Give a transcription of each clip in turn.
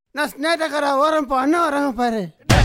நான் ஸ்னேட்டக்கார ஓரம் போ, அண்ணன் வராங்க பாரு.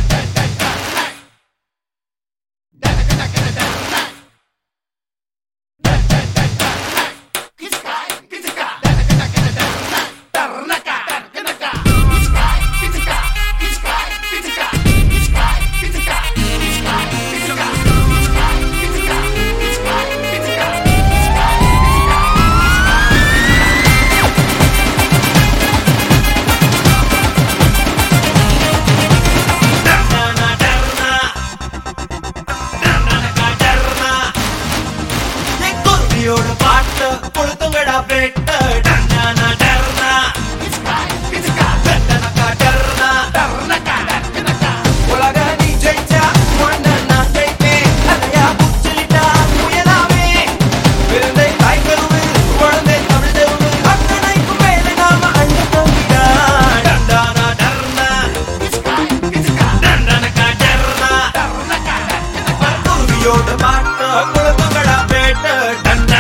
பாட்டு கொளுத்துங்கடா பேட்ட டர்னா டர்னா டர்னக்கா டர்னா டர்னக்கா டர்னக்கா உலக நீ ஜெயிச்சா உன்னை நான் ஜெயிப்பேன் அதையா புடிச்சிட்டா முயலாமே விருந்தை தாய் கருவு குழந்தை தமிழ் தெருவு அத்தனைக்கும் மேலே நாம அண்ணன் தம்பிடா டர்னா டர்னா டர்னக்கா டர்னா டர்னக்கா குருவியோட பாட்டு கொளுத்துங்கடா பேட்ட டர்னா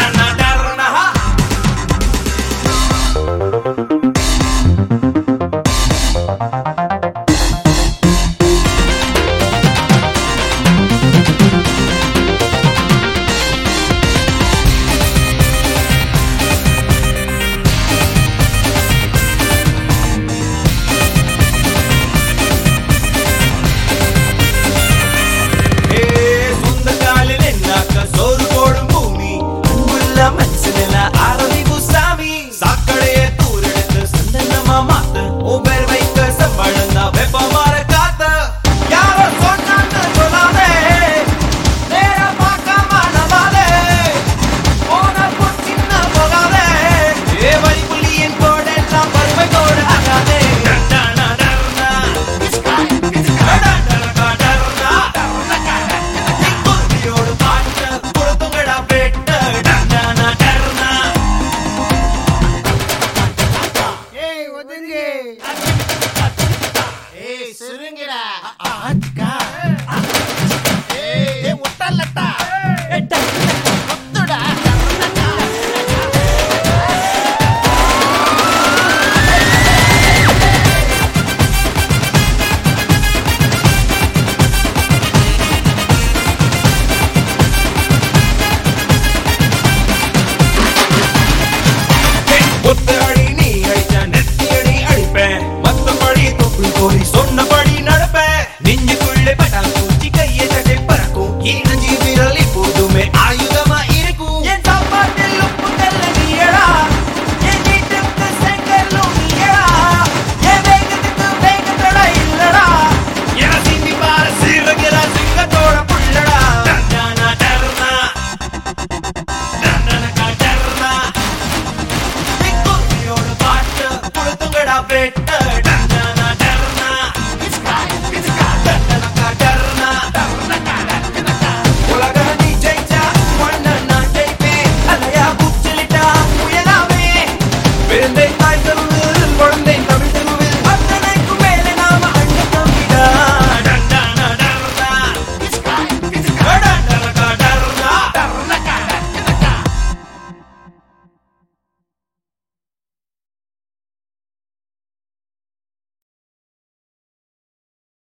சோறு போடும் பூமி அன்புள்ள மனுஷனில ஆரம்பிப்பு சாமி சாக்கடையே தூரெடுத்து சந்தனமா மாத்து உன் பேர் வைக்க செம்பழந்தா வெப்பமாற காத்த யாரோ சொன்னான்னு சொல்லாதே நேர பார்க்காம நம்பாதே போன சின்ன போகாதே ஏ வழி புள்ளியின் கோடெல்லாம் பருமை கோடு ஆகாதே சுருங்கிடா முட்டல்லட்டா